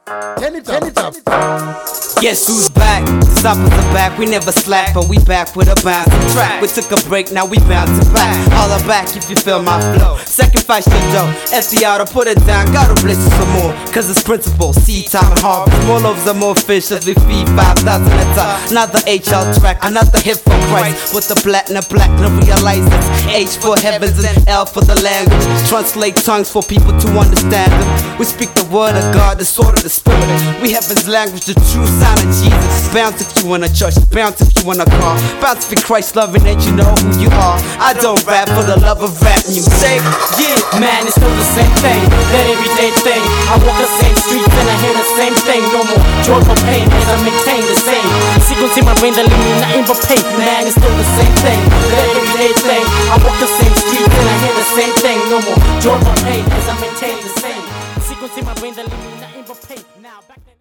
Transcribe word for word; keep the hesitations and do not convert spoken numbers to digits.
Turn it up. Turn it up. Guess who's back? Disciples are back, we never slack, but we back with a bounce track. We took a break, now we bouncing back. Holla back if you feel my flow. Sacrifice your dough, F D R to put it down. Gotta bless you some more, cause it's principle. Seed time and harvest, more loaves and more fish as we feed five thousand at a time. Another H L track, another hit for Christ. With the platinum black, now realize it's H for heavens and L for the language. Translate tongues for people to understand them. We speak the word of God, the sword of the spirit. We heaven's language, the true sign of Jesus. Bounce if you in a church, bounce if you in a car. Bounce if you're Christ loving that you know who you are. I don't rap for the love of rap music. Yeah, man, it's still the same thing, that everyday thing. I walk the same streets and I hear the same thing. No more joy or pain as I maintain the same sequence in my brain that leave me nothing but pain. Man, it's still the same thing, that everyday thing. I walk the same streets and I hear the same thing. No more joy or pain as I maintain the same sequence in my brain that leave me nothing but pain. Now back then.